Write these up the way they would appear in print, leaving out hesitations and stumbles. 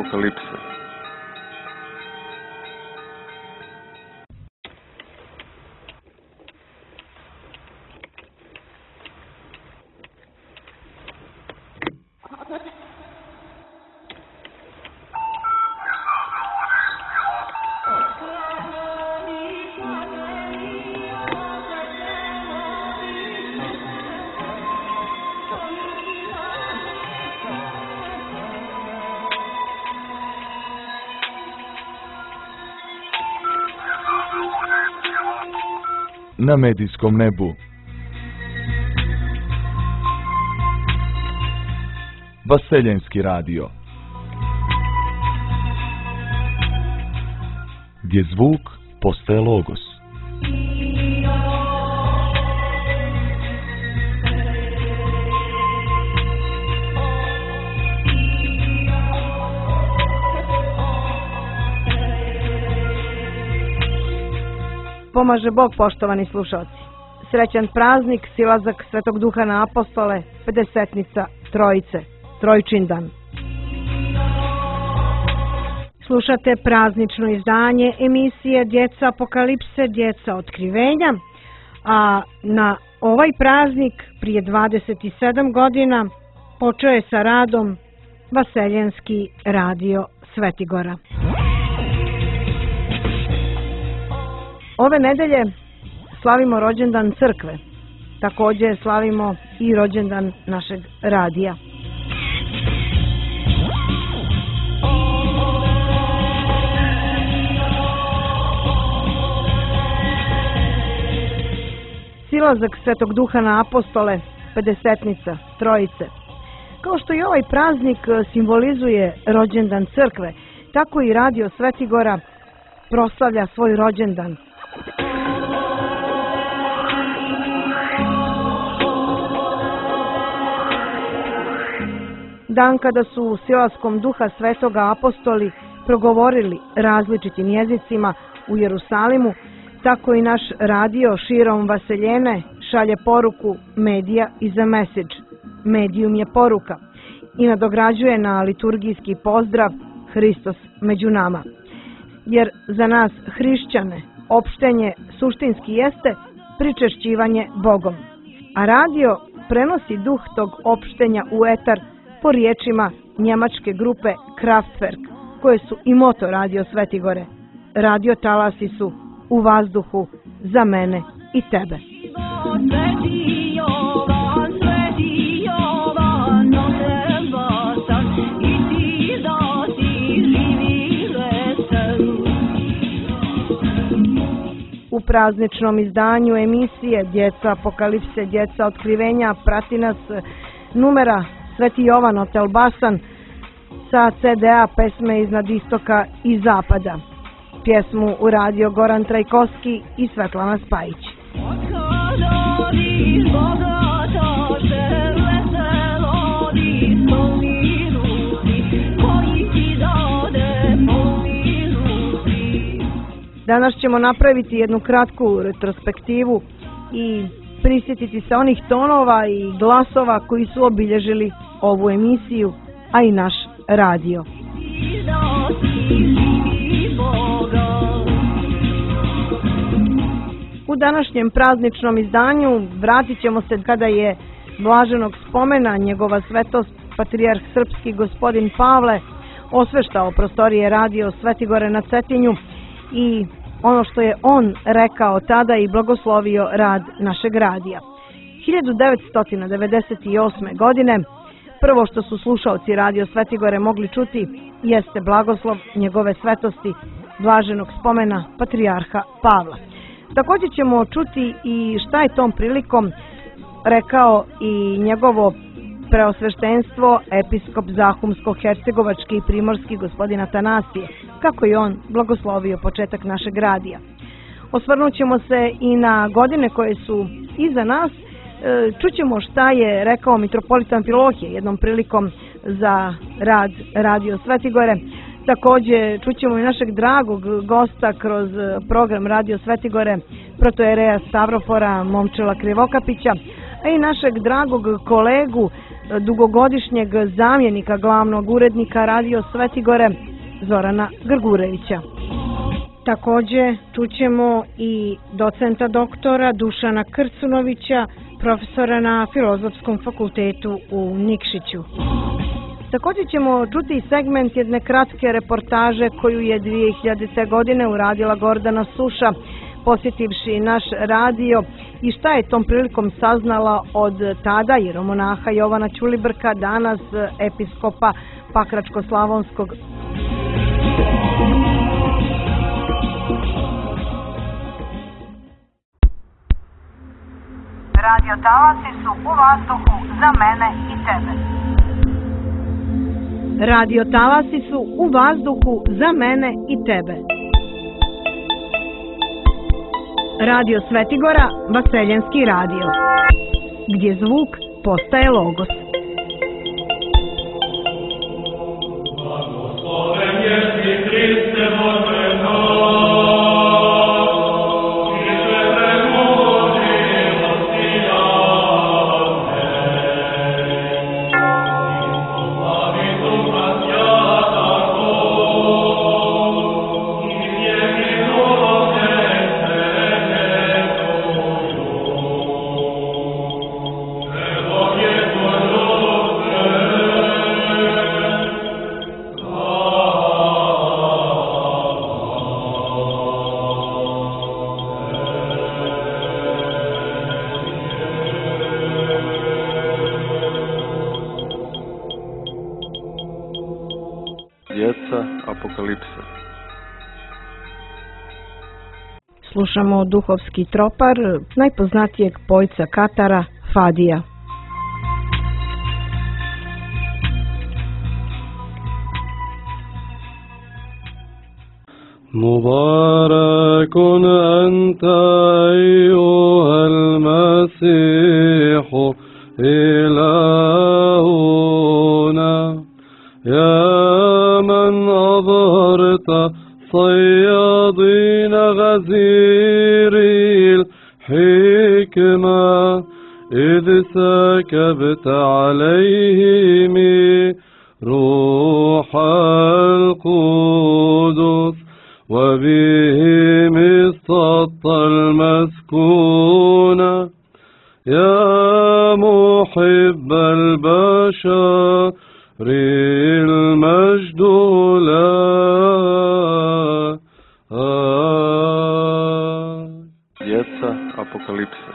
apokalipse. Na medijskom nebu. Vaseljenski radio. Gdje zvuk postaje logos. Pomaže Bog, poštovani slušalci. Srećan praznik, silazak Svetog Duha na apostole, pedesetnica Trojice, Trojčindan. Slušate praznično izdanje emisije Djeca apokalipse, Djeca otkrivenja, a na ovaj praznik prije 27 godina počeo je sa radom Vaseljenski radio Svetigora. Ove nedelje slavimo rođendan crkve, također slavimo i rođendan našeg radija. Silazak Svetog Duha na apostole, pedesetnica Trojice. Kao što i ovaj praznik simbolizuje rođendan crkve, tako i radio Svetigora proslavlja svoj rođendan. Dan kada su silaskom Duha Svetoga apostoli progovorili različitim jezicima u Jerusalimu, tako i naš radio širom Vaseljene šalje poruku Medija is a message. Medijum je poruka i nadograđuje na liturgijski pozdrav Hristos među nama. Jer za nas hrišćane opštenje suštinski jeste pričešćivanje Bogom, a radio prenosi duh tog opštenja u etar po riječima njemačke grupe Kraftwerk, koje su i moto radio Svetigore. Radio talasi su u vazduhu za mene i tebe. U prazničnom izdanju emisije Djeca apokalipse, Djeca otkrivenja prati nas numera Sveti Jovan od Elbasan sa CD-a pesme iznad istoka i zapada. Pjesmu uradio Goran Trajkovski i Svetlana Spajić. Danas ćemo napraviti jednu kratku retrospektivu i prisjetiti se onih tonova i glasova koji su obilježili ovu emisiju, a i naš radio. U današnjem prazničnom izdanju vratit ćemo se kada je blaženog spomena njegova svetost patrijarh srpski gospodin Pavle osveštao prostorije radio Svetigore na Cetinju i ono što je on rekao tada i blagoslovio rad našeg radija. 1998. godine prvo što su slušaoci radio Svetigore mogli čuti jeste blagoslov njegove svetosti blaženog spomena patrijarha Pavla. Također ćemo čuti i šta je tom prilikom rekao i njegovo preosveštenstvo episkop Zahumsko-hercegovački i primorski gospodin Atanasije, kako je on blagoslovio početak našeg radija. Osvrnut ćemo se i na godine koje su iza nas. Čućemo šta je rekao mitropolit Amfilohije jednom prilikom za rad radio Svetigore. Također čućemo i našeg dragog gosta kroz program radio Svetigore, protojereja Stavrofora Momčila Krivokapića, a i našeg dragog kolegu dugogodišnjeg zamjenika glavnog urednika Radio Svetigore Zorana Grgurevića. Također čućemo i docenta doktora Dušana Krcunovića, profesora na Filozofskom fakultetu u Nikšiću. Također ćemo čuti segment jedne kratke reportaže koju je 2000. godine uradila Gordana Suša, posjetivši naš radio, i šta je tom prilikom saznala od tada jeromonaha Jovana Ćulibrka, danas episkopa Pakračko-slavonskog. Radio talasi su u vazduhu za mene i tebe. Radio talasi su u vazduhu za mene i tebe. Radio Svetigora, Vaseljenski radio, gdje zvuk postaje logos. Blagosloven jesi Hriste Bože naš. Apokalipse. Slušamo duhovski tropar najpoznatijeg pojca Katara, Fadija. Mubarakun anta eyyuhal masihu ilahuna ya من أظهرت صيادين غزيري الحكمة إذ سكبت عليهم روح القدس وبهم اصطدت المسكونة يا محب البشر المجد لك. Djeca Apokalipse.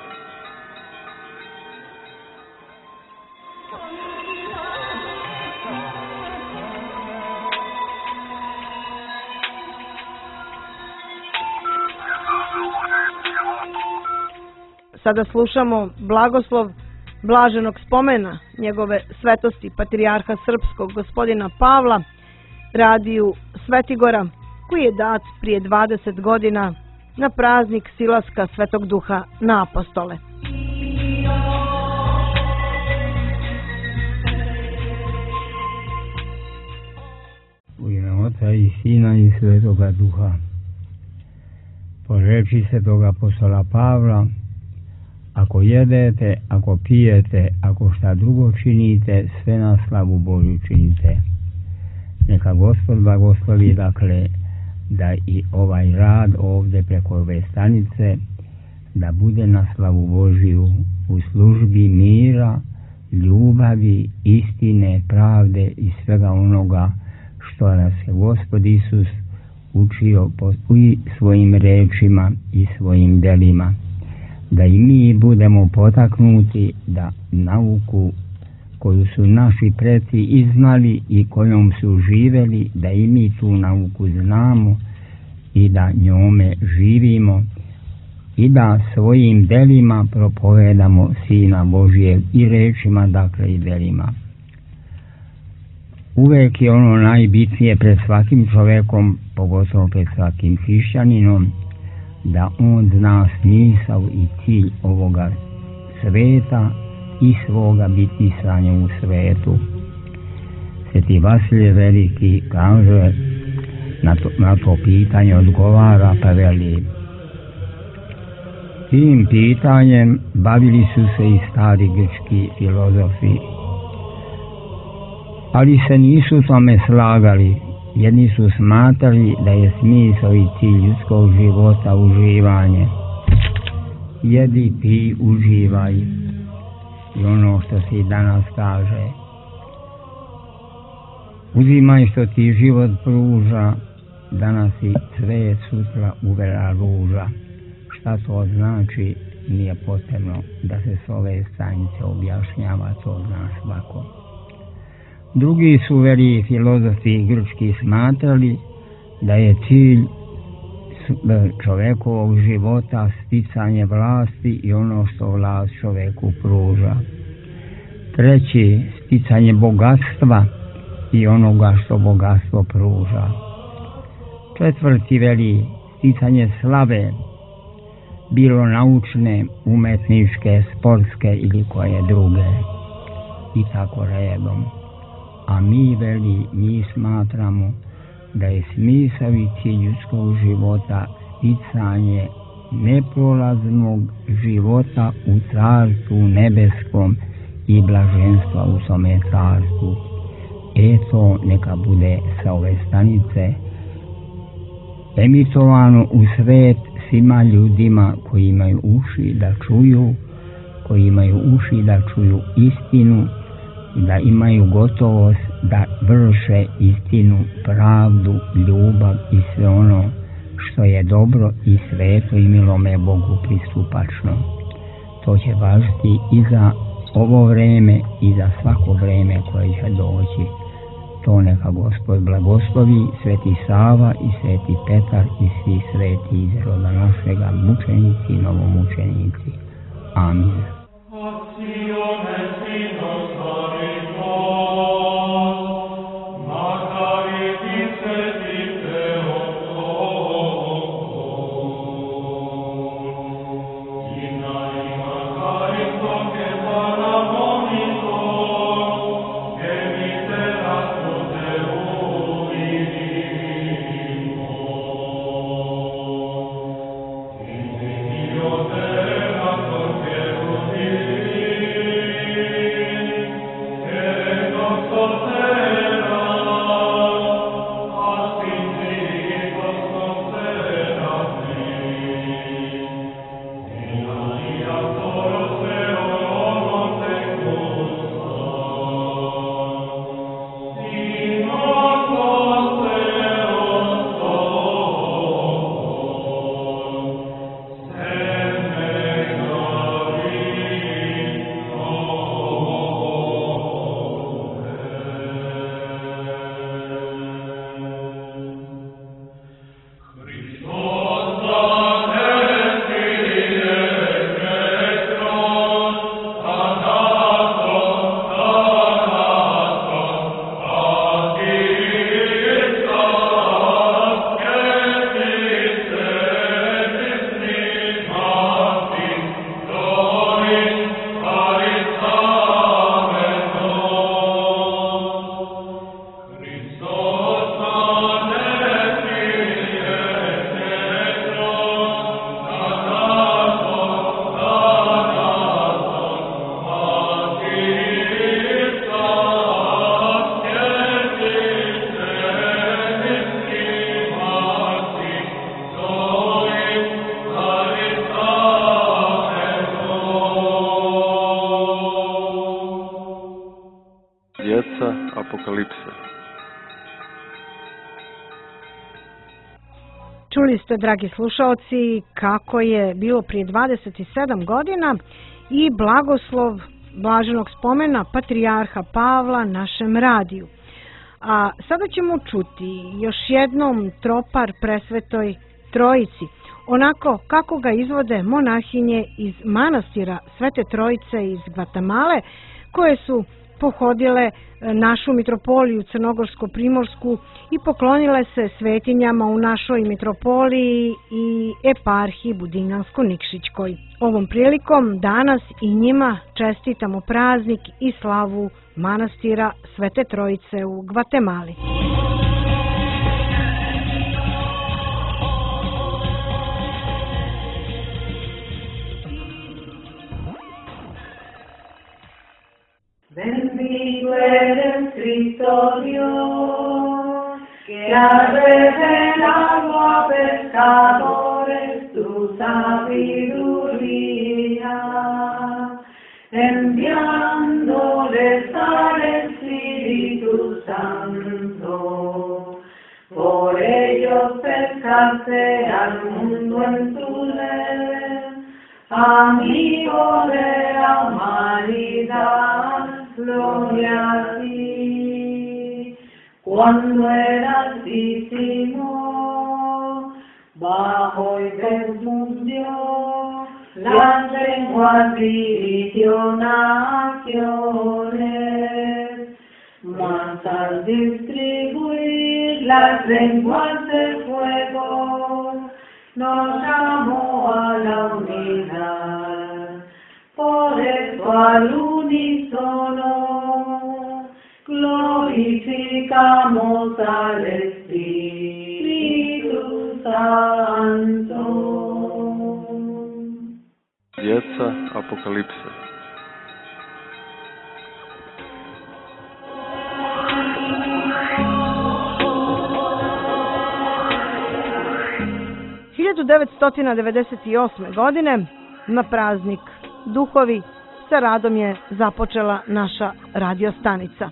Sada slušamo blagoslov blaženog spomena njegove svetosti patrijarha srpskog gospodina Pavla, radiju Svetigora, koji je dat prije 20 godina na praznik silaska Svetog Duha na apostole. U ime Oca i Sina i Svetoga Duha. Po reči Svetoga apostola Pavla, ako jedete, ako pijete, ako šta drugo činite, sve na slavu Božju činite. Neka Gospod blagoslovi, dakle, da i ovaj rad ovdje preko ove stanice, da bude na slavu Božju u službi mira, ljubavi, istine, pravde i svega onoga što nas je Gospod Isus učio i svojim rečima i svojim delima. Da i mi budemo potaknuti da nauku koju su naši preci iznali i kojom su živeli, da i mi tu nauku znamo i da njome živimo i da svojim delima propovedamo Sina Božijeg i rečima, dakle i delima. Uvek je ono najbitnije pred svakim čovekom, pogotovo pred svakim hrišćaninom, da on zna smisao i cilj ovoga sveta i svoga bitisanja u svetu. Sveti Vasilije Veliki kaže, na to pitanje odgovara, pa veli: tim pitanjem bavili su se i stari grčki filozofi, ali se nisu u tome slagali. Jedni su smatrali da je smisao i cilj ljudskog života uživanje. Jedi, pi, uživaj. I ono što se i danas kaže. Uzimaj što ti život pruža, danas i cvet, sutra uvera ruža. Šta to znači, nije potrebno da se s ove stranice objašnjava, to zna svako. Drugi su veli filozofi grčki smatrali da je cilj čovjekovog života sticanje vlasti i ono što vlast čovjeku pruža. Treći, sticanje bogatstva i onoga što bogatstvo pruža. Četvrti veli sticanje slave, bilo naučne, umetničke, sportske ili koje druge. I tako redom. A mi smatramo da je smisao i cilj ljudskog života sticanje neprolaznog života u carstvu nebeskom i blaženstva u tome carstvu. Eto, neka bude sa ove stanice emitovano u svet svima ljudima koji imaju uši da čuju istinu, da imaju gotovost da vrše istinu, pravdu, ljubav i sve ono što je dobro i sveto i milome Bogu pristupačno. To će važiti i za ovo vreme i za svako vreme koje će doći. To neka Gospod blagoslovi, Sveti Sava i Sveti Petar i svi sveti iz roda našega, mučenici i novomučenici. Amin. Apokalipse. Čuli ste, dragi slušaoci, kako je bilo prije 27 godina i blagoslov blaženog spomena patrijarha Pavla našem radiju. A sada ćemo čuti još jednom tropar presvetoj Trojici, onako kako ga izvode monahinje iz manastira Svete Trojice iz Gvatemale, koje su pohodile našu mitropoliju Crnogorsko-Primorsku i poklonile se svetinjama u našoj mitropoliji i eparhiji Budinjansko-Nikšićkoj. Ovom prilikom danas i njima čestitamo praznik i slavu manastira Svete Trojice u Gvatemali. Then be glad and sing Dios, que ha revelado a pescadores tu sabiduría, enviándoles al Espíritu Santo. Por ellos pescaste al mundo en tu ley, amigo de la humanidad, gloria a ti. Cuando eras íntimo, bajo y confundió, las lenguas dirigió naciones, mas al distribuir las lenguas de fuego, nos llamó a la unidad. Por eso al unísono glorificamos al Espíritu Santo. Djeca Apokalipse. – 1998. godine na praznik Duhovi sa radom je započela naša radiostanica.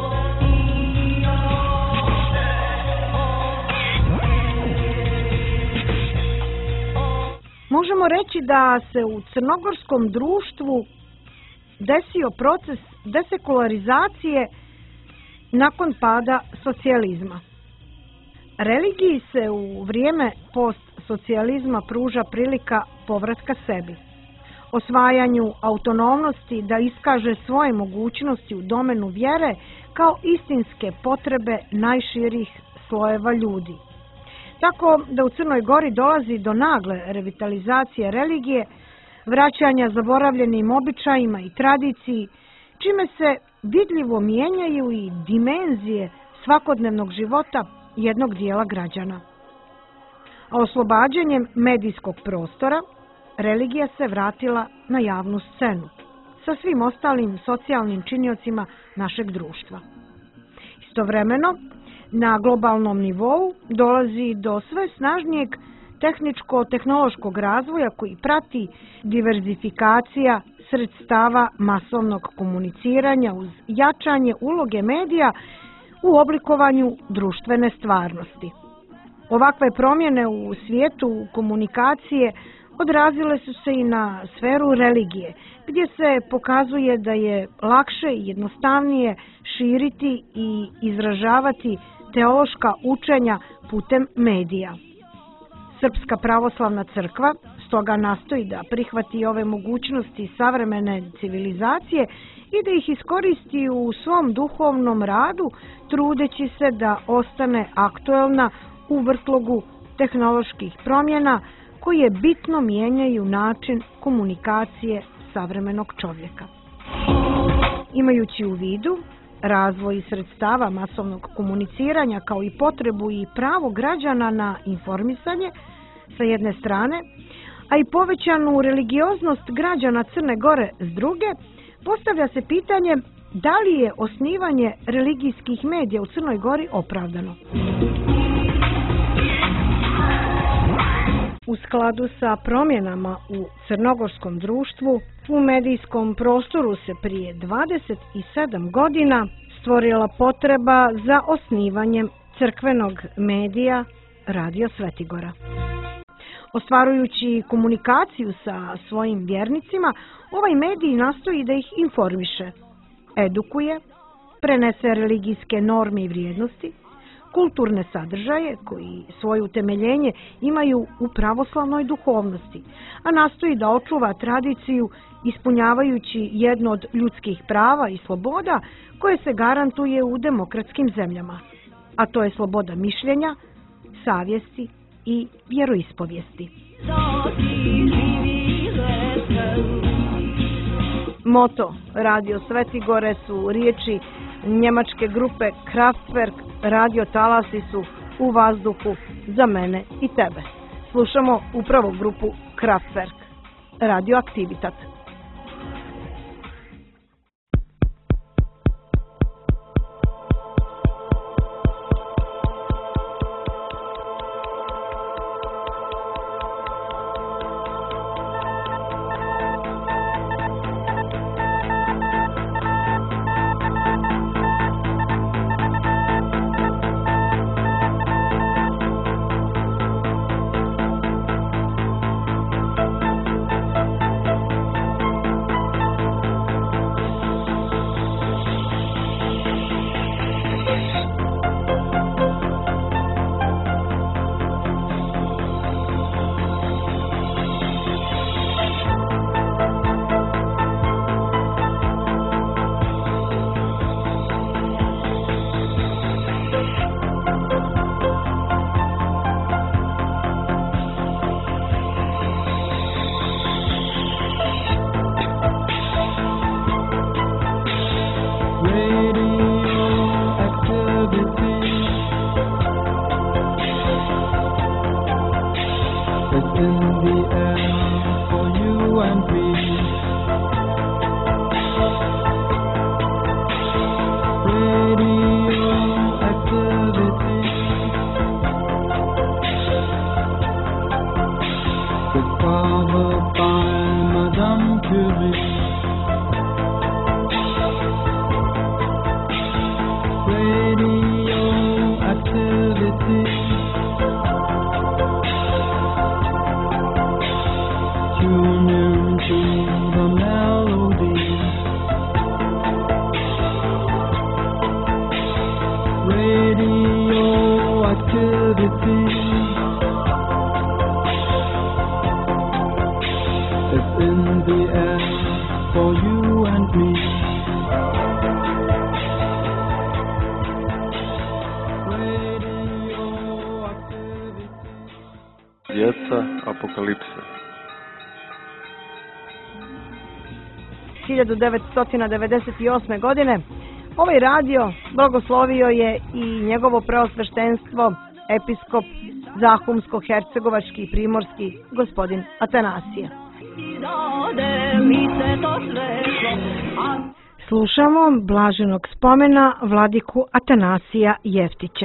Možemo reći da se u crnogorskom društvu desio proces desekularizacije nakon pada socijalizma. Religiji se u vrijeme postsocijalizma pruža prilika povratka sebi, osvajanju autonomnosti da iskaže svoje mogućnosti u domenu vjere kao istinske potrebe najširih slojeva ljudi. Tako da u Crnoj Gori dolazi do nagle revitalizacije religije, vraćanja zaboravljenim običajima i tradiciji, čime se vidljivo mijenjaju i dimenzije svakodnevnog života jednog dijela građana. A oslobađanjem medijskog prostora, religija se vratila na javnu scenu sa svim ostalim socijalnim činiocima našeg društva. Istovremeno, na globalnom nivou dolazi do sve snažnijeg tehničko-tehnološkog razvoja koji prati diverzifikacija sredstava masovnog komuniciranja uz jačanje uloge medija u oblikovanju društvene stvarnosti. Ovakve promjene u svijetu komunikacije odrazile su se i na sferu religije, gdje se pokazuje da je lakše i jednostavnije širiti i izražavati teološka učenja putem medija. Srpska pravoslavna crkva stoga nastoji da prihvati ove mogućnosti savremene civilizacije i da ih iskoristi u svom duhovnom radu, trudeći se da ostane aktuelna u vrtlogu tehnoloških promjena koje bitno mijenjaju način komunikacije savremenog čovjeka. Imajući u vidu razvoj sredstava masovnog komuniciranja kao i potrebu i pravo građana na informisanje sa jedne strane, a i povećanu religioznost građana Crne Gore s druge, postavlja se pitanje da li je osnivanje religijskih medija u Crnoj Gori opravdano. U skladu sa promjenama u crnogorskom društvu, u medijskom prostoru se prije 27 godina stvorila potreba za osnivanjem crkvenog medija Radio Svetigora. Ostvarujući komunikaciju sa svojim vjernicima, ovaj medij nastoji da ih informiše, edukuje, prenese religijske norme i vrijednosti, kulturne sadržaje koji svoje utemeljenje imaju u pravoslavnoj duhovnosti, a nastoji da očuva tradiciju ispunjavajući jedno od ljudskih prava i sloboda koje se garantuje u demokratskim zemljama, a to je sloboda mišljenja, savjesti i vjeroispovijesti. Moto Radio Svetigore su riječi njemačke grupe Kraftwerk, radio talasi su u vazduhu za mene i tebe. Slušamo upravo grupu Kraftwerk, Radioaktivitat. in the air for you and me. Radioactivity, discovered by Madame Curie. Radioactivity, tune into the melody. Radioactivity, it's in the air for you and me. Djeca apokalipse. 1998. godine ovaj radio blagoslovio je i njegovo preosveštenstvo episkop Zahumsko-hercegovački i primorski gospodin Atanasije. Slušamo blaženog spomena vladiku Atanasija Jeftića.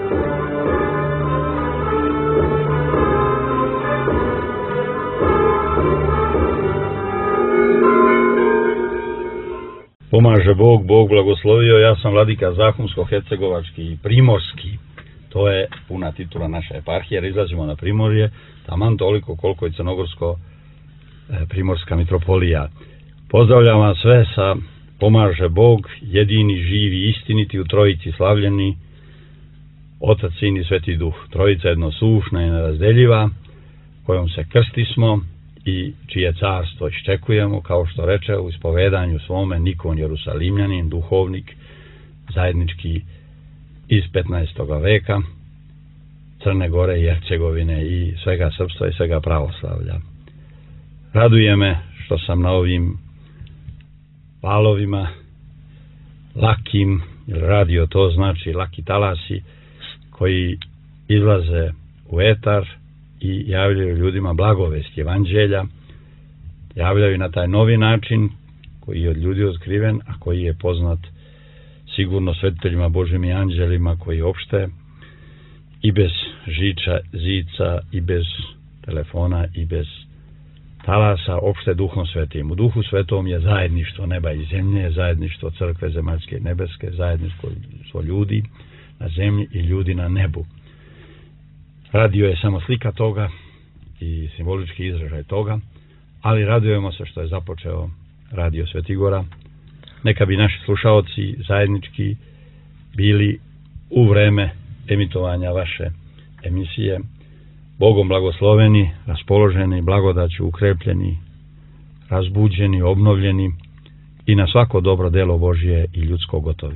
Pomaže Bog, Bog blagoslovio, ja sam vladika Zahumsko-hercegovački i primorski. To je puna titula naše eparhije, jer izlazimo na Primorje, taman toliko koliko je Crnogorsko-primorska mitropolija. Pozdravljam vas sve sa Pomaže Bog, jedini, živi, istiniti, u trojici slavljeni, Otac, Sin i Sveti Duh. Trojica jednosušna i nerazdeljiva, kojom se krstismo i čije carstvo iščekujemo, kao što reče u ispovedanju svome Nikon Jerusalimljanin, duhovnik zajednički iz 15. veka Crne Gore i Hercegovine i svega srpstva i svega pravoslavlja. Raduje me što sam na ovim valovima lakim, jer radio to znači laki talasi koji izlaze u etar i javljaju ljudima blagovest evanđelja, javljaju na taj novi način koji je od ljudi otkriven, a koji je poznat sigurno svetiteljima Božjim i anđelima koji opšte i bez žiča, zica, i bez telefona, i bez talasa, opšte Duhom Svetim. U Duhu Svetom je zajedništvo neba i zemlje, zajedništvo crkve zemaljske i nebeske, zajedništvo ljudi na zemlji i ljudi na nebu. Radio je samo slika toga i simbolički izražaj toga, ali radujemo se što je započeo Radio Svetigora. Neka bi naši slušaoci zajednički bili u vreme emitovanja vaše emisije Bogom blagosloveni, raspoloženi, blagodaću ukrepljeni, razbuđeni, obnovljeni i na svako dobro delo Božje i ljudsko gotovi.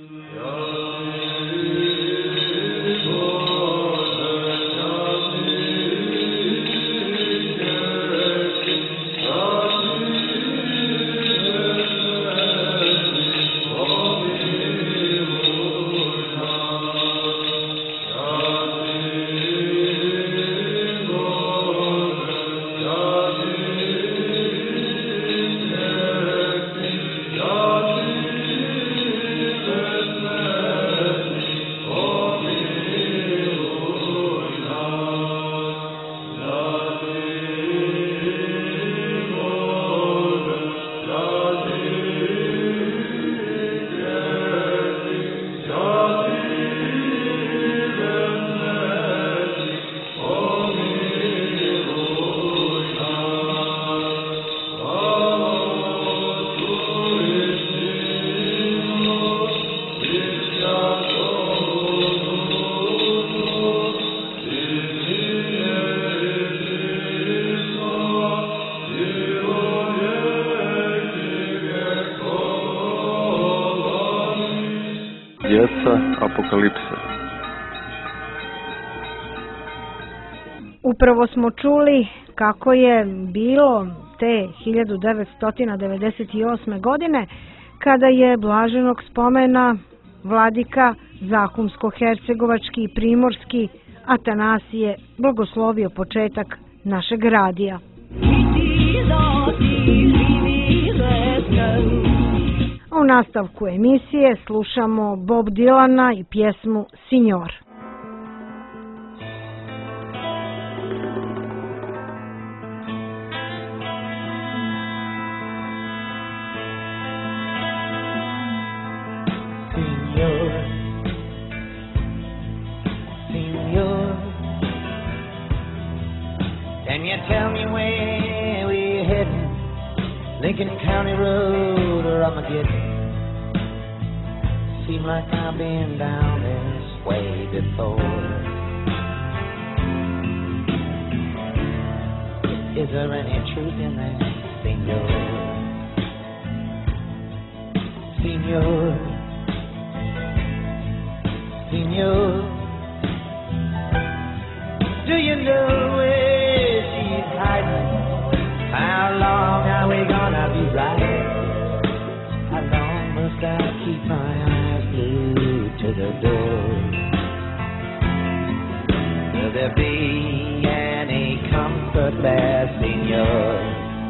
Djeca apokalipse. Upravo smo čuli kako je bilo te 1998. godine kada je blaženog spomena vladika Zahumsko-hercegovački i primorski Atanasije blagoslovio početak našeg radija. U nastavku emisije slušamo Bob Dylana i pjesmu Signor. Can you tell me where we're heading? Lincoln County Road or Armageddon? Seem like I've been down this way before. Is there any truth in that, Senor? Senor, Senor, do you know where she's hiding? How long are we gonna be riding? How long must I keep my eyes glued to the door? Will there be any comfort there, Senor?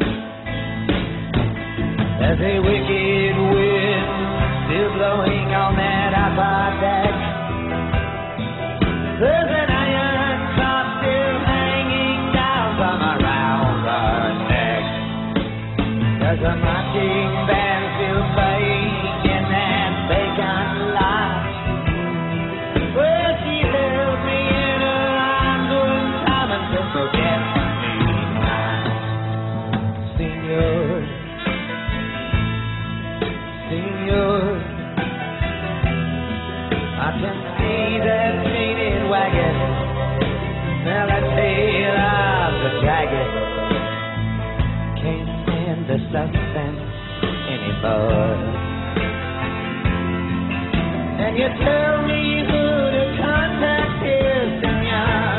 There's a wicked wind still blowing on that upper deck. There's an iron clock still hanging down from around our neck. There's a marching band still playing in that vacant lot. Well, she held me in her arms one time and said, forget me not, Senor, Senor. I can see that painted wagon, smell the tail of the dragon. Can't stand the suspense anymore. And you tell me who to contact here, Senor.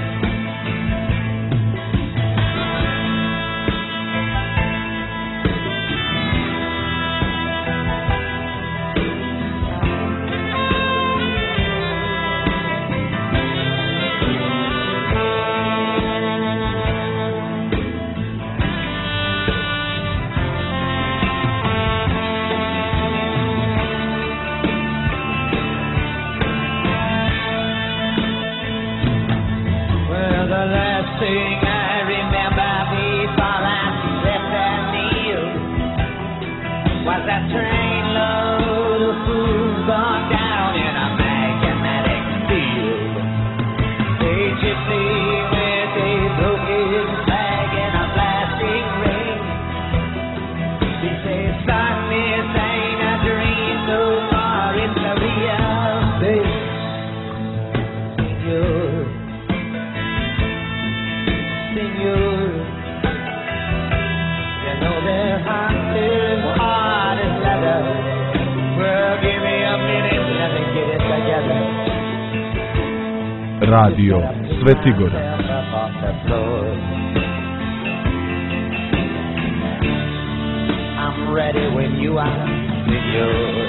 Thing I remember before I left that meal was that train load of food gone down in a magnetic field. They gypped me with a broken flag and a blasting ring. They say, son, this ain't a dream no more, it's a real thing. Senor, Senor, you know their hearts is hard as leather. Well, give me a minute, let me get it together. Radio Svetigora. I'm ready when you are, Senor.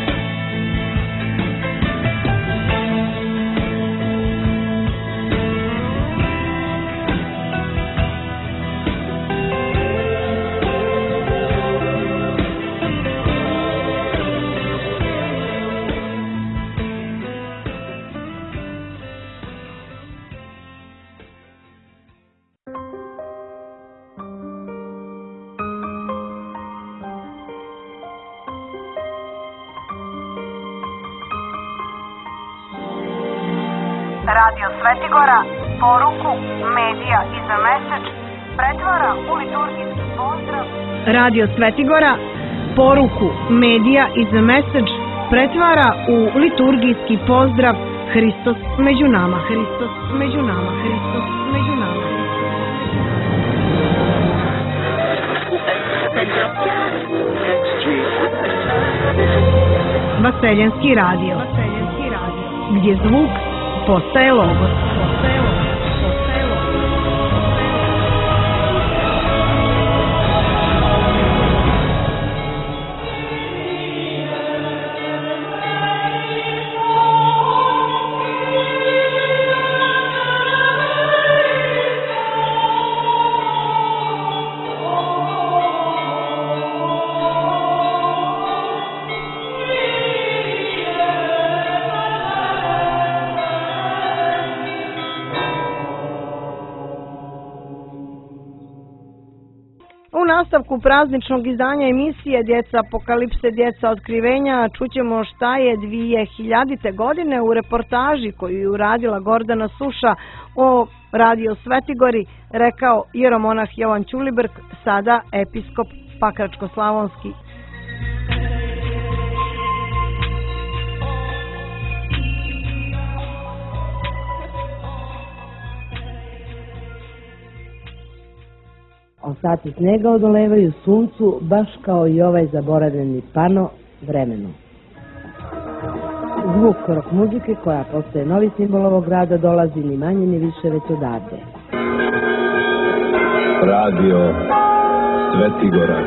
Radio Svetigora poruku Medija is a message pretvara u liturgijski pozdrav. Radio Svetigora poruku Medija is a message pretvara u liturgijski pozdrav. Hristos među nama, Hristos među nama, Hristos među nama. Vaseljenski radio, gdje zvuk postaje logos. u nastavku prazničnog izdanja emisije Djeca apokalipse, djeca otkrivenja čućemo šta je 2000. godine u reportaži koju je uradila Gordana Suša o Radio Svetigori rekao jeromonah Jovan Ćulibrk, sada episkop Pakračko-slavonski. Ostaci snega odolevaju suncu, baš kao i ovaj zaboravljeni pano vremenu. Zvuk rock muzike koja postaje novi simbol ovog grada dolazi ni manje ni više već odavde. Radio Svetigora.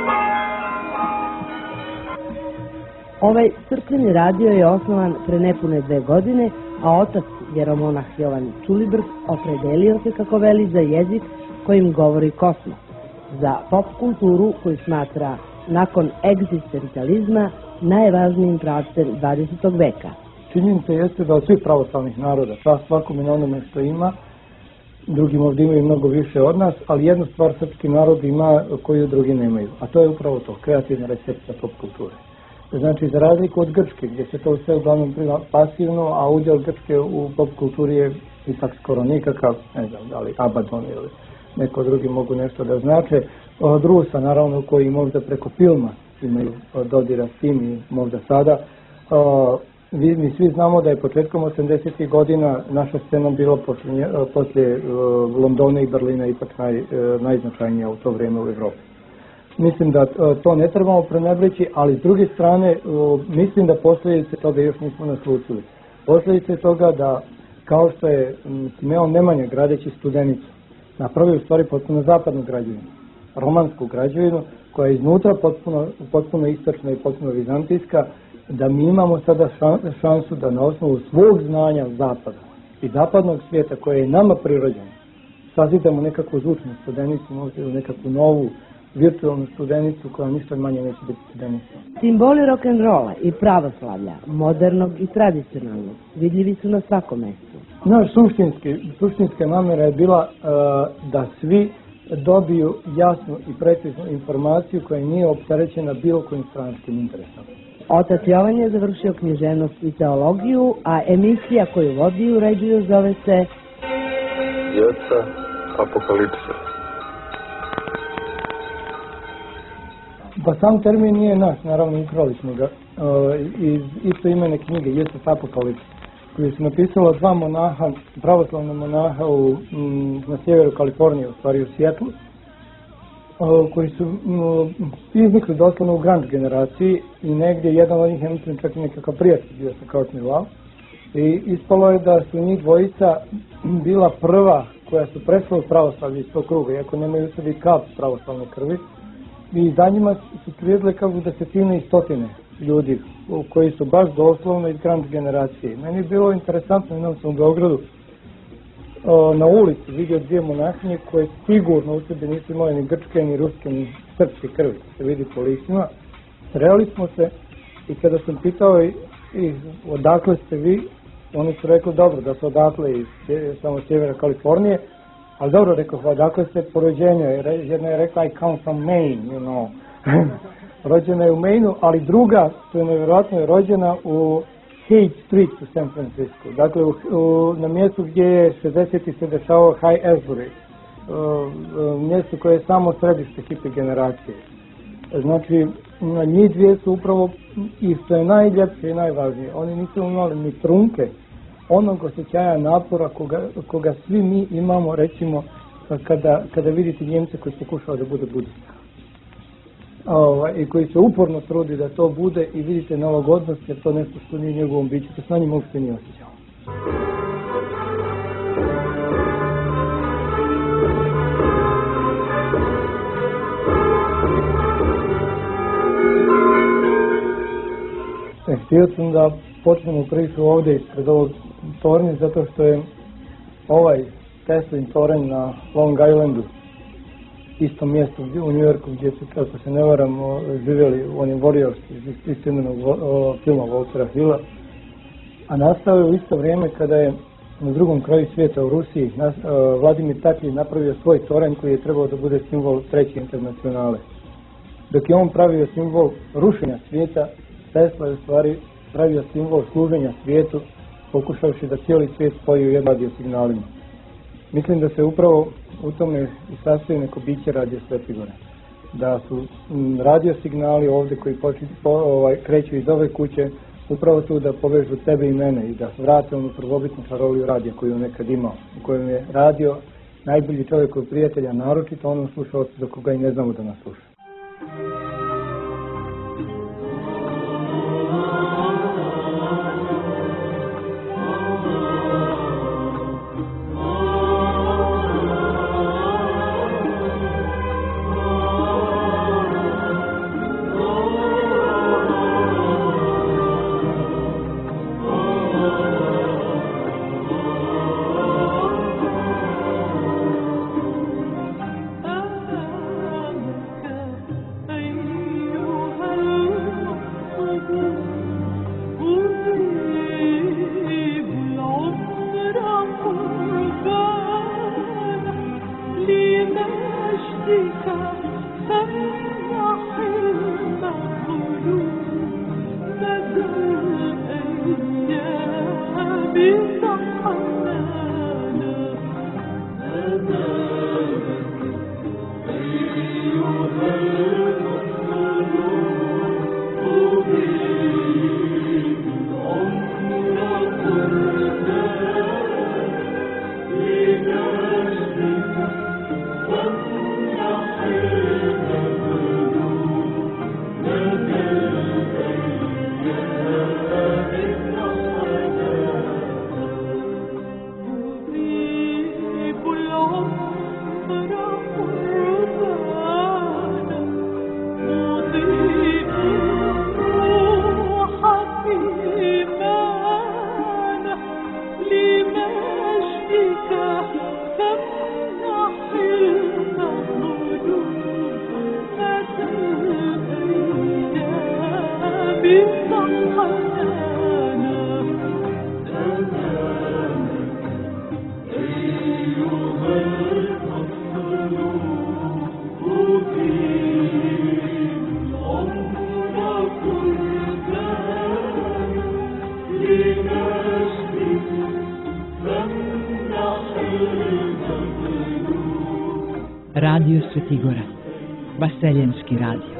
Ovaj crkveni radio je osnovan pre nepune 2 godine, a otac jeromonah Jovan Ćulibrk opredelio se, kako veli, za jezik kojim govori kosmos, za pop kulturu koju smatra nakon egzistencializma najvažnijim pravcem 20. veka. Činjenica jeste da od svih pravoslavnih naroda, čast svakome na onome što ima, drugi možda imaju mnogo više od nas, ali jednu stvar srpski narod ima koju drugi nemaju, a to je upravo to, kreativna recepcija pop kulture. Znači, za razliku od Grčke, gdje se to sve uglavnom pasivno, a udjel Grčke u pop kulturi je ipak skoro nikakav, ne znam da li Abaddon ili neko drugi mogu nešto da znače. Od Rusa, naravno, koji možda preko filma imaju dodira s tim i možda sada. Mi svi znamo da je početkom 80. godina naša scena bila poslije Londona i Berlina ipak najznačajnija u to vrijeme u Evropi. Mislim da to ne trebamo prenebreći, ali s druge strane mislim da posljedice toga još nismo naslučili. Posljedice toga da, kao što je Simeon Nemanja gradeći Studenicu, napravio u stvari potpuno zapadnu građevinu, romansku građevinu, koja je iznutra potpuno istočna i potpuno vizantijska, da mi imamo sada šansu da na osnovu svog znanja zapada i zapadnog svijeta koje je nama prirođeno, sazidamo nekakvu zvučnu Studenicu, možda nekakvu novu virtualnu Studenicu koja ništa manje neće biti Studenica. Simboli rock'n'rolla i pravoslavlja, modernog i tradicionalnog, vidljivi su na svakom mjestu. Naš suštinska namjera je bila da svi dobiju jasnu i preciznu informaciju koja nije opterećena bilo kojim stranačkim interesom. Otac Jovan je završio književnost i teologiju, a emisija koju vodi i uređuje zove se Djeca apokalipse. Pa sam termin nije naš, naravno ukrali smo ga iz istoimene knjige Jessus Apokalips, koju su napisala 2 monaha, pravoslavna monaha na sjeveru Kalifornije, u stvari u Seattlu, koji su iznikli doslovno u grand generaciji i negdje jedan od njih, ja mislim, čak i nekakav prijatelj bio sa Courtney Love, i ispalo je da su njih dvojica bila prva koja su prešla u pravoslavlje iz tog kruga, iako nemaju u sebi kap pravoslavne krvi. I za njima su prijedile kao desetine i stotine ljudi koji su baš doslovno iz grand generacije. Meni je bilo interesantno, jednom sam u Beogradu na ulici vidio 2 monahinje koje sigurno u sebi nisu imali ni grčke, ni ruske, ni srpske krvi, se vidi po listima. Sreli smo se i kada sam pitao ih odakle ste vi, oni su rekli dobro da su odakle iz samo sjevera Kalifornije, ali dobro, rekao, odakle ste po rođenju? Jedna je rekla, I come from Maine, you know. Rođena je u Maineu, ali druga, to je nevjerojatno, je rođena u Haight Street u San Francisco. Dakle, na mjestu gdje je 60. se dešavao High Asbury. Mjesto koje je samo središte hippie generacije. Znači, njih dvije su upravo, i što je najljepše i najvažnije, oni nisu imali ni trunke onog osjećaja napora koga svi mi imamo, recimo, kada vidite Njemce koji se pokušao da bude budista. I koji se uporno trudi da to bude i vidite novogodnost, jer to nešto što nije njegovom biću, to sa njim uopšte nije osjećao. Htio sam da počnemo priču ovdje ispred ovog tornja, zato što je ovaj Teslin toranj na Long Islandu, istom mjestu u New Yorku gdje su, kako se ne varam, živjeli oni Warriors iz istoimenog filma Waltera Hilla, a nastao je u isto vrijeme kada je na drugom kraju svijeta u Rusiji Vladimir Tatlij napravio svoj toranj koji je trebao da bude simbol treće internacionale. Dok je on pravio simbol rušenja svijeta, Tesla je u stvari pravio simbol služenja svijetu, pokušavši da cijeli svijet spoji u jednom radiosignalima. Mislim da se upravo u tome i sastoji neko biće Radio Svetigore. Da su radiosignali ovdje koji kreću iz ove kuće upravo tu da povežu tebe i mene i da vrate onu prvobitnu paroliju radija koju je nekad imao, u kojem je radio najbolji čovjek od prijatelja, naročito onom slušalcu za koga i ne znamo da nas sluša. Radio Svetigora, Vaseljenski radio.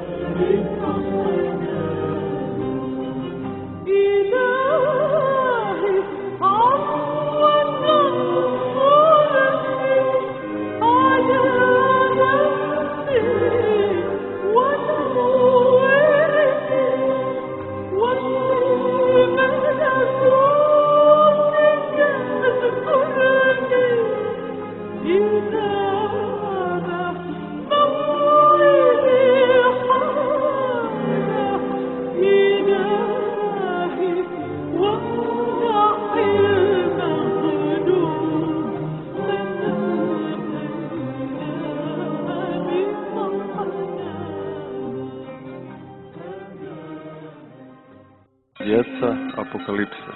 Djeca apokalipse.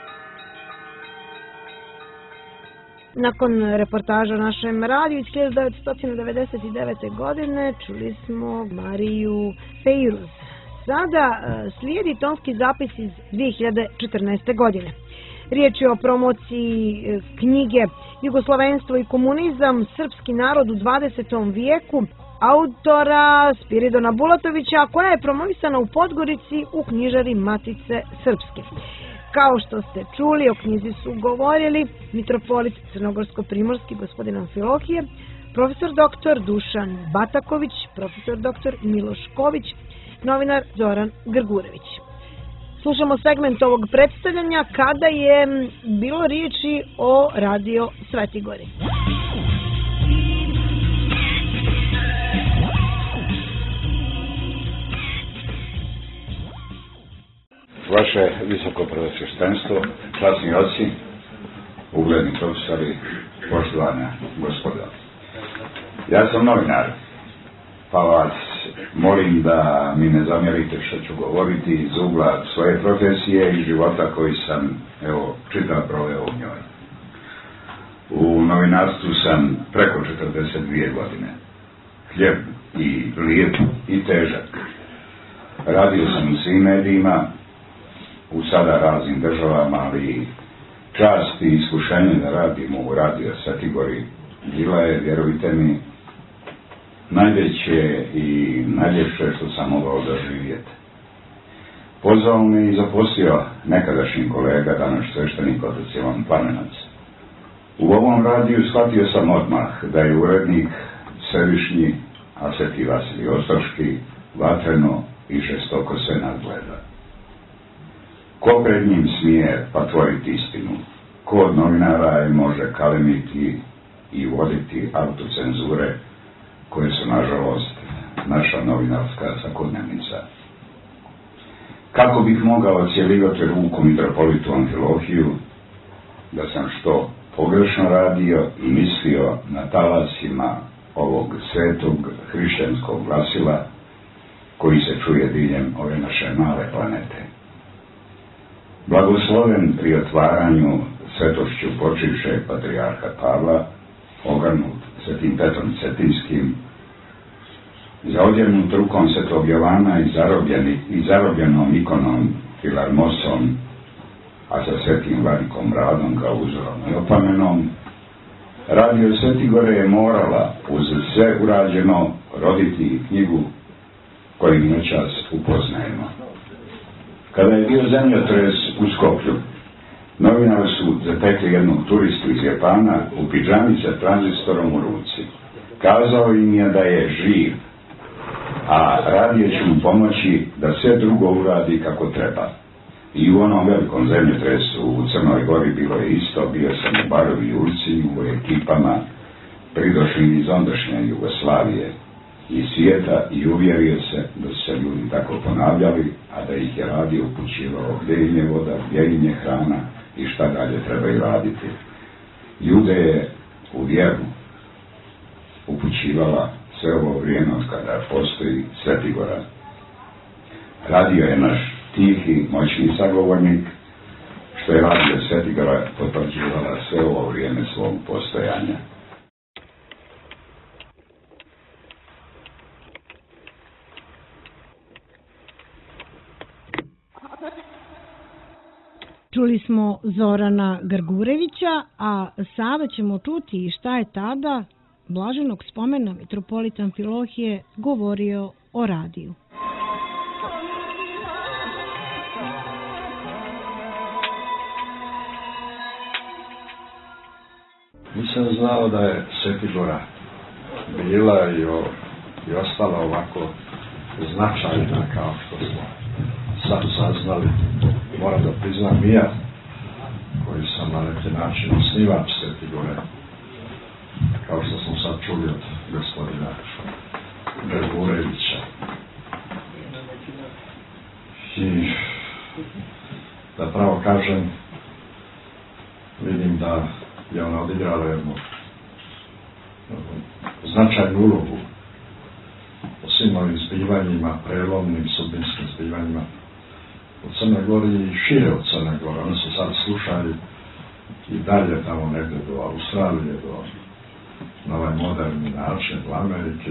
Nakon reportaža o našem radiju iz 1999. godine čuli smo Mariju Feiruz. Sada slijedi tonski zapis iz 2014. godine. Riječ je o promociji knjige Jugoslovenstvo i komunizam, srpski narod u 20. vijeku, autora Spiridona Bulatovića, koja je promovisana u Podgorici u knjižari Matice Srpske. Kao što ste čuli, o knjizi su govorili mitropolit Crnogorsko-primorski gospodin Amfilohije, profesor dr. Dušan Bataković, profesor dr. Miloš Ković, novinar Zoran Grgurević. Slušamo segment ovog predstavljanja kada je bilo riječi o Radio Svetigori. Vaše visoko prvosvještenstvo, časni oci, ugledni profesori, poštovana gospoda. Ja sam novinar, pa vas molim da mi ne zamjerite što ću govoriti iz ugla svoje profesije i života koji sam, čitav proveo u njoj. U novinarstvu sam preko 42 godine. Hljeb i lijep i težak. Radio sam u svim medijima, u sada raznim državama, ali čast i iskušenje da radim u Radio Svetigori bila je, vjerujte mi, najveće i najljepše što sam mogao doživjeti. Pozvao me i zaposlio nekadašnji kolega, danas sveštenik otac Ivan Plamenac. U ovom radiju shvatio sam odmah da je urednik Svevišnji, a Sveti Vasilij Ostroški, vatreno i žestoko se nadgleda. Ko pred njim smije patvoriti istinu? Ko od novinara je može kalemiti i voditi autocenzure koje su, nažalost, naša novinarska svakodnevnica? Kako bih mogao cijelivati ruku mitropolitu Amfilohiju da sam što pogrešno radio i mislio na talasima ovog svetog hrišćanskog glasila koji se čuje diljem ove naše male planete. Blagosloven pri otvaranju svetošću počivše patrijarha Pavla, ogrnut Svetim Petrom Cetinskim, zaodjenut rukom Svetog Jovana i zarobljenom ikonom Filarmosom, a sa Svetim Vladikom Radom kao uzorom i opamenom, Radio Svetigore je morala, uz sve urađeno, roditi knjigu koju noćas upoznajemo. Kada je bio zemljotres u Skoplju, novinari su zatekli jednog turistu iz Japana u pidžami sa tranzistorom u ruci. Kazao im je da je živ, a radio će mu pomoći da sve drugo uradi kako treba. I u onom velikom zemljotresu u Crnoj Gori bilo je isto, bio sam u Barovi Jurci u ekipama pridošlim iz ondašnje Jugoslavije i svijeta i uvjerio se da su se ljudi tako ponavljali, a da ih je radio upućivao gdje im je voda, gdje im je hrana i šta dalje trebaju raditi. Ljude je u vjeru upućivala sve ovo vrijeme od kada postoji Svetigora. Radio je naš tihi, moćni sagovornik, što je Radio Svetigora potvrđivala sve ovo vrijeme svog postojanja. Čuli smo Zorana Grgurevića, a sada ćemo čuti šta je tada blaženog spomena mitropolita Amfilohije govorio o radiju. Nisam znao da je Svetigora bila i ostala ovako značajna kao što smo sad saznali. Moram da priznam i ja, koji sam na neki način osnivač Svetigore, kao što smo sad čuli od gospodina Grgurevića. I da pravo kažem, vidim da je ona odigrala jednu značajnu ulogu u svim ovim zbivanjima, prelomnim sudbinskim zbivanjima u Crnoj Gori i šire od Crne Gore. One se sad slušaju i dalje tamo negdje do Australije, na ovaj moderni način, do Amerike.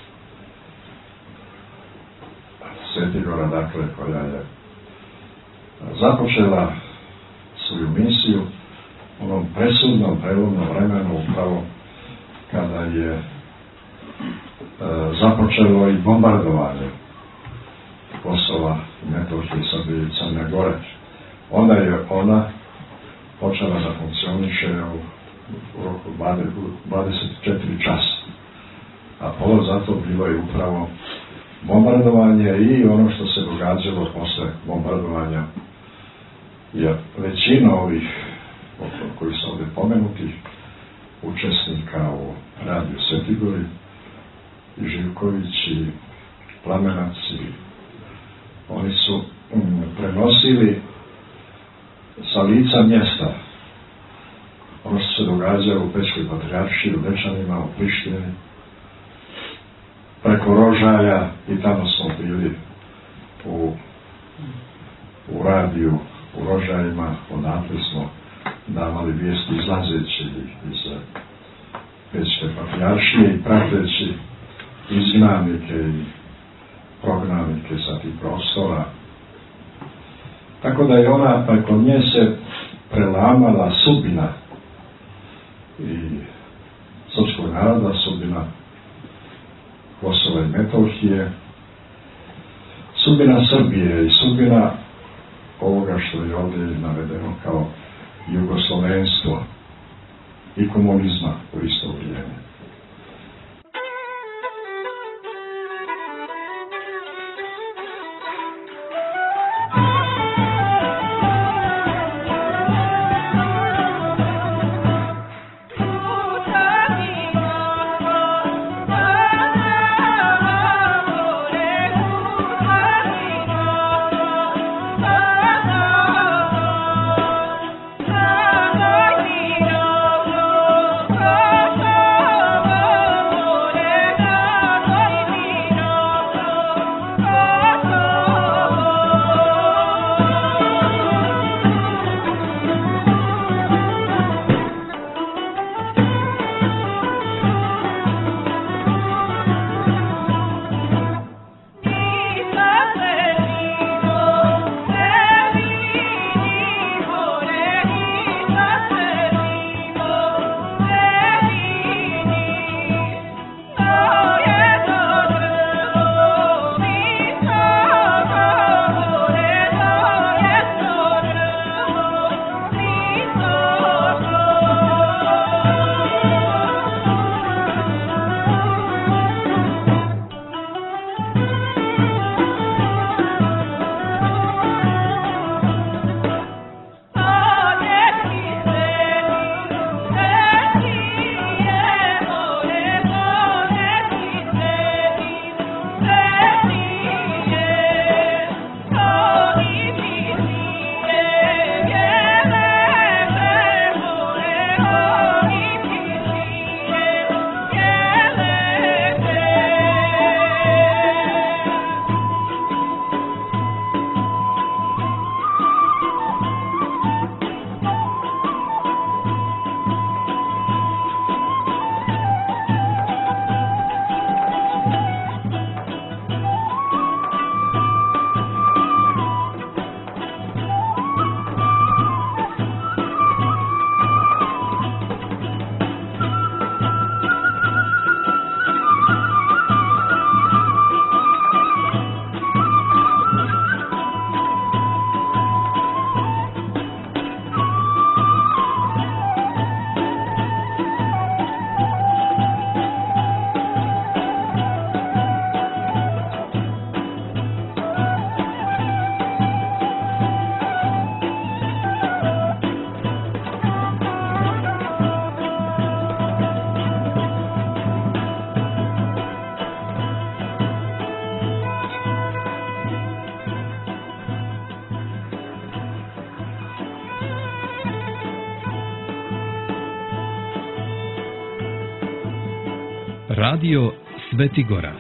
Svetigora, dakle, koja je započela svoju misiju u onom presudnom, prelomnom vremenu, upravo kada je započelo i bombardovanje Kosova i Metohije, Srbije i Crne Gore. Onda je ona počela da funkcioniše u roku 24 časa. A povod za to bilo je upravo bombardovanje i ono što se događalo posle bombardovanja. Jer većina ovih koji su ovdje pomenuti učesnika u Radio Svetigori, i Živković i Plamenac, oni su prenosili sa lica mjesta ono što se događalo u Pećkoj patrijaršiji, u Dečanima, u Prištini, preko Rožaja, i tamo smo bili u radiju u Rožajima, odatle smo davali vijesti izlazeći iz Pećke patrijaršije i prateći izgnanike i prognanike sa tih prostora. Tako da je ona, kod nje se prelamala sudbina i srpskog naroda, sudbina Kosova i Metohije, sudbina Srbije i sudbina ovoga što je ovdje navedeno kao jugoslovenstvo i komunizma u isto vrijeme. Radio Svetigora.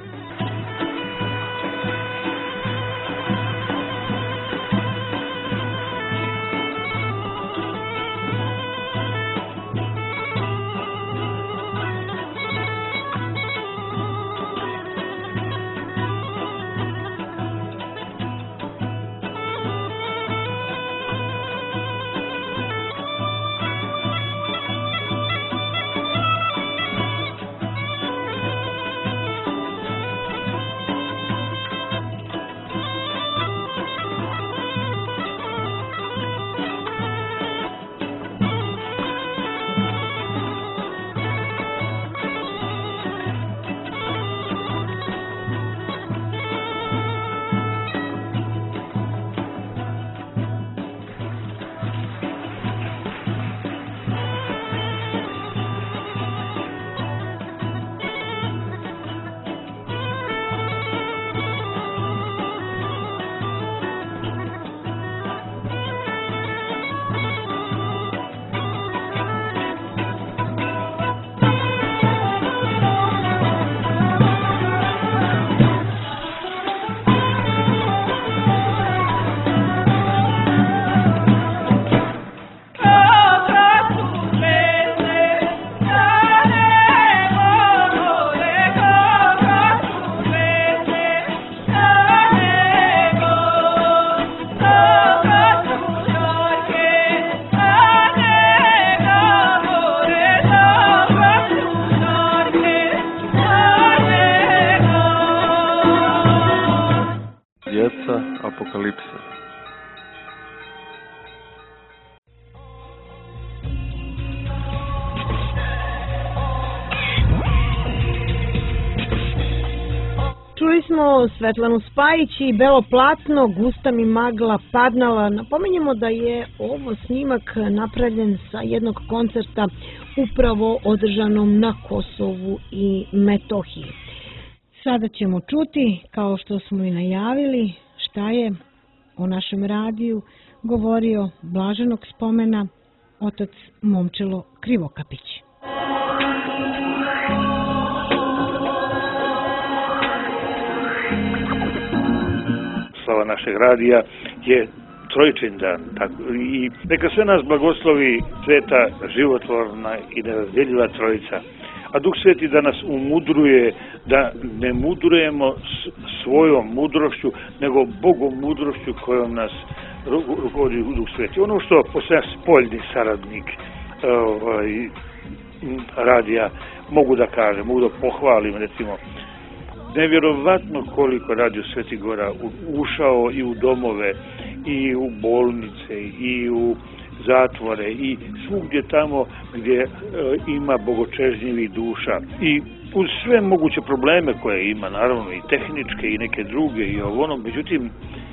Apokalipsa. Čuli smo Svetlanu Spajić i Belo platno, gusta mi magla padnala. Napominjemo da je ovo snimak napravljen sa jednog koncerta upravo održanom na Kosovu i Metohiji. Sada ćemo čuti, kao što smo i najavili, šta je o našem radiju govorio blaženog spomena otac Momčilo Krivokapić. Slava našeg radija je Trojičin dan. I neka sve nas blagoslovi sveta, životvorna i nerazdjeljiva Trojica. A Duh Sveti da nas umudruje, da ne mudrujemo svojom mudrošću, nego Bogom mudrošću kojom nas rukovodi Duh Sveti. Ono što postoje spoljni saradnik radija, mogu da kažem, mogu da pohvalim, recimo, nevjerovatno koliko Radio Sveti Gora ušao i u domove, i u bolnice, i u zatvore, i svugdje tamo gdje ima bogočežnjivih duša. I uz sve moguće probleme koje ima, naravno i tehničke i neke druge i ono, međutim,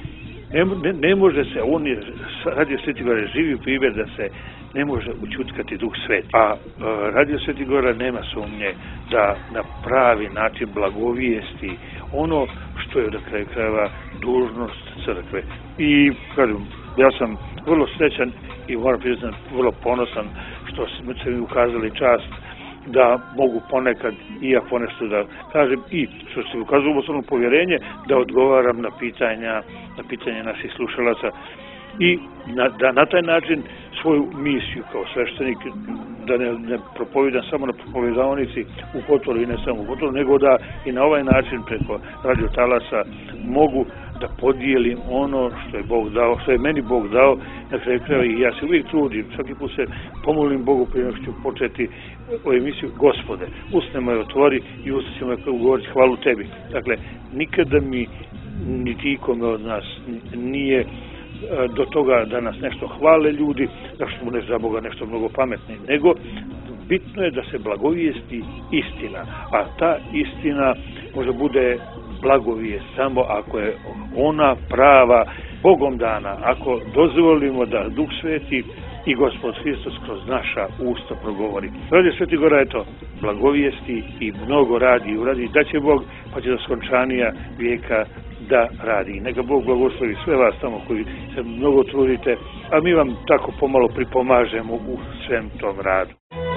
ne može se, on je, Radio Sveti Gora živi primjer da se ne može učutkati Duh Sveti. A Radio Sveti Gora nema sumnje da na pravi način blagovijesti ono što je na kraju krajeva dužnost crkve. I kažem, ja sam vrlo srećan i moram priznati vrlo ponosan što ste mi ukazali čast da mogu ponekad i ja ponešto da kažem i što se ukazuje osnovno povjerenje da odgovaram na pitanja naših slušalaca i da na taj način svoju misiju kao sveštenik da ne propovijedam samo na propovijedavnici u Kotoru i ne samo u Kotoru, nego da i na ovaj način preko radio talasa mogu da podijelim ono što je Bog dao, što je meni Bog dao, na kraju krajeva i ja se uvijek trudim, svaki put se pomolim Bogu prije nego ću početi o emisiju, Gospode, usne moje otvori i usta ćemo govoriti hvalu tebi. Dakle, nikada mi niti ikome od nas nije do toga da nas nešto hvale ljudi, da smo ne za Boga nešto mnogo pametni, nego bitno je da se blagovijesti istina, a ta istina može bude blagovijest samo ako je ona prava Bogom dana, ako dozvolimo da Duh Sveti i Gospod Hristos kroz naša usta progovori. Radio Sveti Gora, eto, blagovijesti i mnogo radi i uradi, da će Bog, pa će do skončanija vijeka da radi. Neka Bog blagoslovi sve vas tamo koji se mnogo trudite, a mi vam tako pomalo pripomažemo u svem tom radu.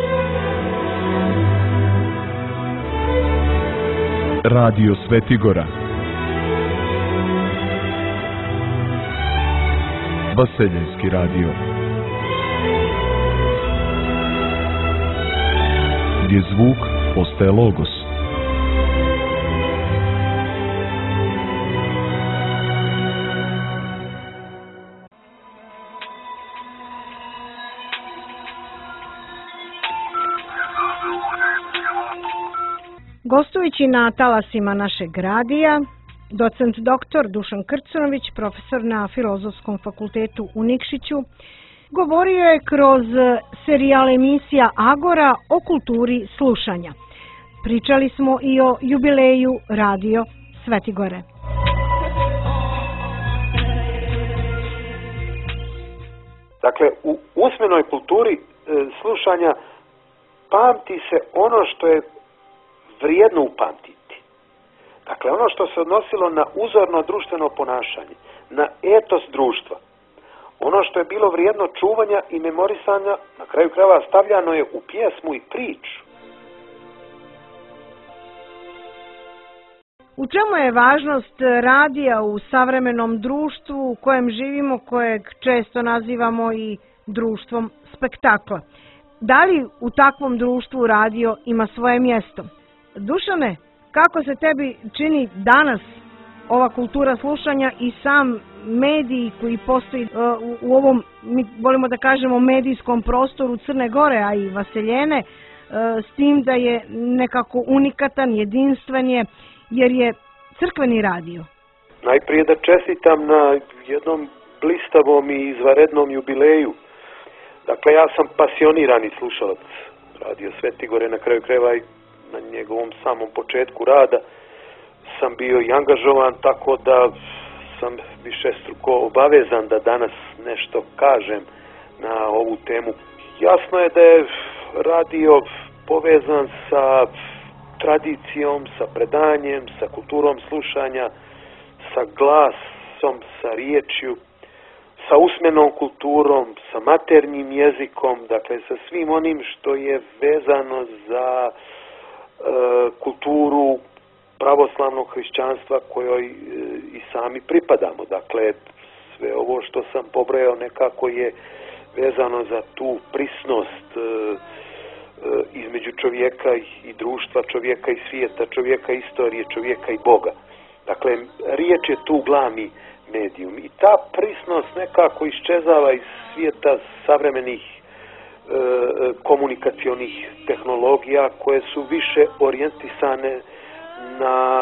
Radio Sveti Gora. Vaseljenski radio. Gdje zvuk postaje logos. Gostujući na talasima našeg radija, docent dr. Dušan Krcunović, profesor na Filozofskom fakultetu u Nikšiću, govorio je kroz serijal emisija Agora o kulturi slušanja. Pričali smo i o jubileju Radio Sveti Gore. Dakle, u usmenoj kulturi slušanja pamti se ono što je vrijedno upamtiti. Dakle, ono što se odnosilo na uzorno društveno ponašanje, na etos društva, ono što je bilo vrijedno čuvanja i memorisanja, na kraju krajeva stavljano je u pjesmu i priču. U čemu je važnost radija u savremenom društvu u kojem živimo, kojeg često nazivamo i društvom spektakla? Da li u takvom društvu radio ima svoje mjesto? Dušane, kako se tebi čini danas ova kultura slušanja i sam medij koji postoji u ovom, mi volimo da kažemo, medijskom prostoru Crne Gore, a i Vaseljene, s tim da je nekako unikatan, jedinstven je, jer je crkveni radio? najprije da čestitam na jednom blistavom i izvanrednom jubileju. Dakle, ja sam pasionirani slušalac Radio Svetigore, na kraju krajeva i na njegovom samom početku rada sam bio i angažovan, tako da sam višestruko obavezan da danas nešto kažem na ovu temu. Jasno je da je radio povezan sa tradicijom, sa predanjem, sa kulturom slušanja, sa glasom, sa riječju, sa usmenom kulturom, sa maternjim jezikom, dakle sa svim onim što je vezano za kulturu pravoslavnog hrišćanstva kojoj i sami pripadamo. Dakle, sve ovo što sam pobrojao nekako je vezano za tu prisnost između čovjeka i društva, čovjeka i svijeta, čovjeka i istorije, čovjeka i Boga. Dakle, riječ je tu glavni medijum i ta prisnost nekako iščezava iz svijeta savremenih komunikacionih tehnologija koje su više orijentisane na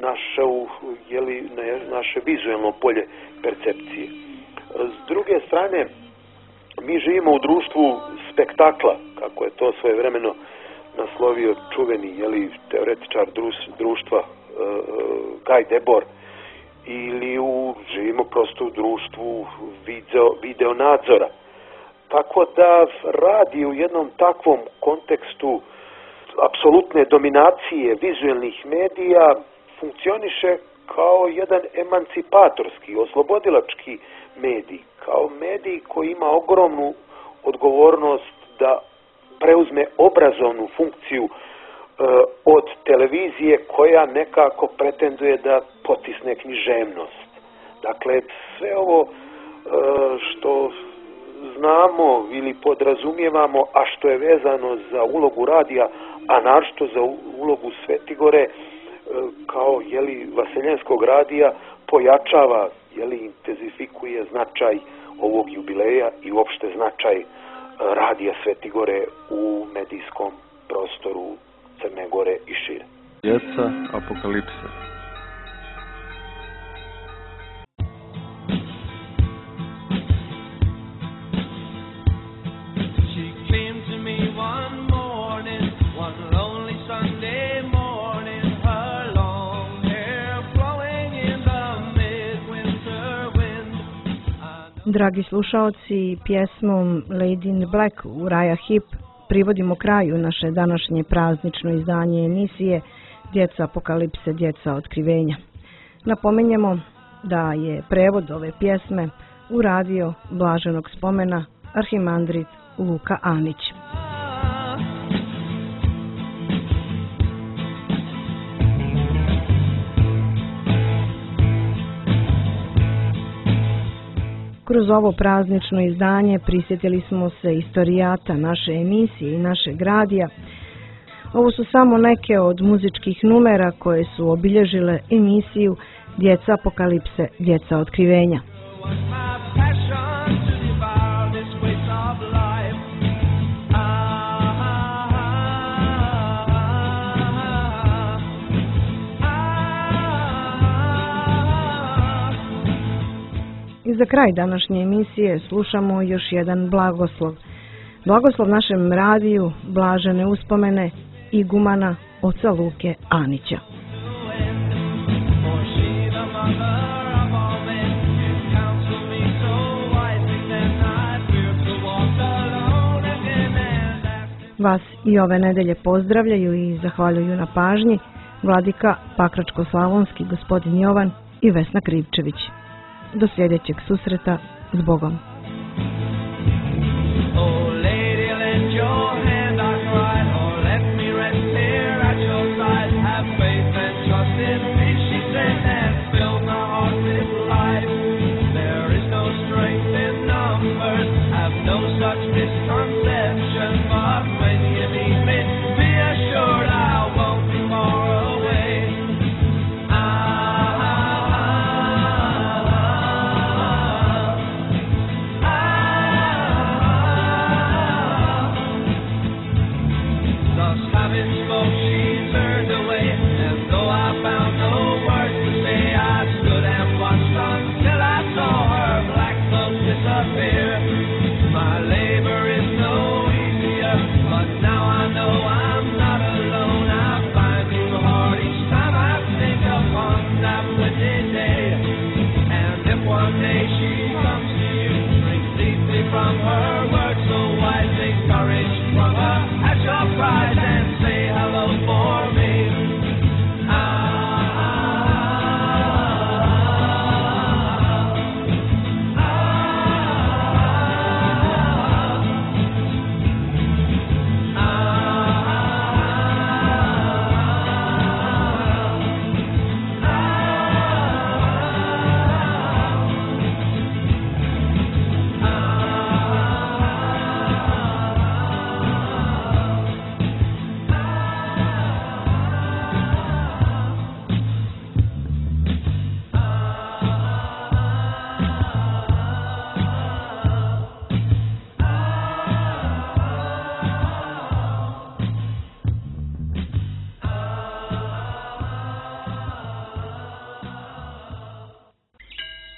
naše vizuelno polje percepcije. S druge strane, mi živimo u društvu spektakla, kako je to svojevremeno naslovio čuveni teoretičar društva Guy Debord, ili živimo prosto u društvu video nadzora. Tako da radi u jednom takvom kontekstu apsolutne dominacije vizuelnih medija funkcioniše kao jedan emancipatorski, oslobodilački medij, kao medij koji ima ogromnu odgovornost da preuzme obrazovnu funkciju od televizije koja nekako pretenduje da potisne književnost. Dakle, sve ovo što znamo ili podrazumijevamo, a što je vezano za ulogu radija, a naročito za ulogu Svetigore kao vaseljenskog radija, pojačava, intenzifikuje značaj ovog jubileja i uopšte značaj radija Svetigore u medijskom prostoru Crne Gore i šire. Djeca apokalipse. Dragi slušaoci, pjesmom Lady in Black Uriah Heep privodimo kraju naše današnje praznično izdanje emisije Djeca apokalipse, djeca otkrivenja. Napominjemo da je prevod ove pjesme uradio blaženog spomena arhimandrit Luka Anić. Kroz ovo praznično izdanje prisjetili smo se istorijata naše emisije i našeg radija. Ovo su samo neke od muzičkih numera koje su obilježile emisiju Djeca apokalipse, djeca otkrivenja. I za kraj današnje emisije slušamo još jedan blagoslov. Blagoslov našem radiju blažene uspomene igumana oca Luke Anića. Vas i ove nedelje pozdravljaju i zahvaljuju na pažnji vladika Pakračko-slavonski gospodin Jovan i Vesna Krivčević. Do sljedećeg susreta, s Bogom.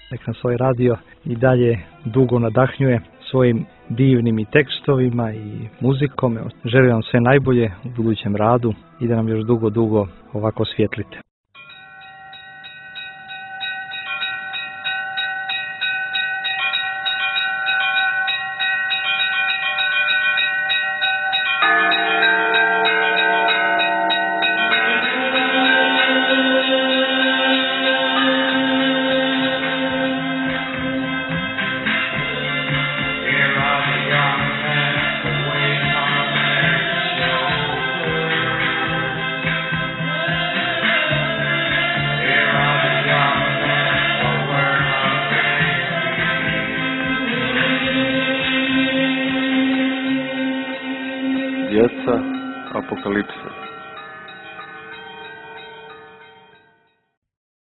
Nek nas ovaj radio i dalje dugo nadahnjuje svojim divnim i tekstovima i muzikom. Želim vam sve najbolje u budućem radu i da nam još dugo ovako svjetlite. Djeca apokalipse.